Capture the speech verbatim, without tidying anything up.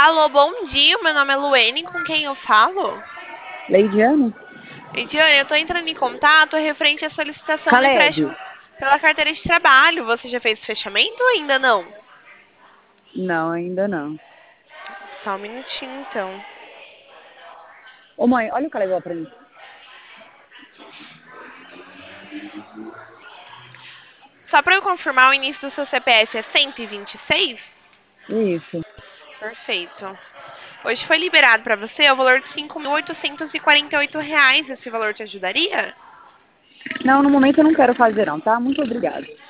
Alô, bom dia. Meu nome é Luene, com quem eu falo? Leidiane? Ediane, eu tô entrando em contato referente à solicitação do Caleb? empréstimo pela carteira de trabalho. Você já fez o fechamento ou ainda não? Não, ainda não. Só um minutinho, então. Ô mãe, olha o Caleb lá pra mim. Só para eu confirmar, o início do seu C P F é cento e vinte e seis? Isso. Perfeito. Hoje foi liberado para você o valor de cinco mil oitocentos e quarenta e oito reais. Esse valor te ajudaria? Não, no momento eu não quero fazer não, tá? Muito obrigada.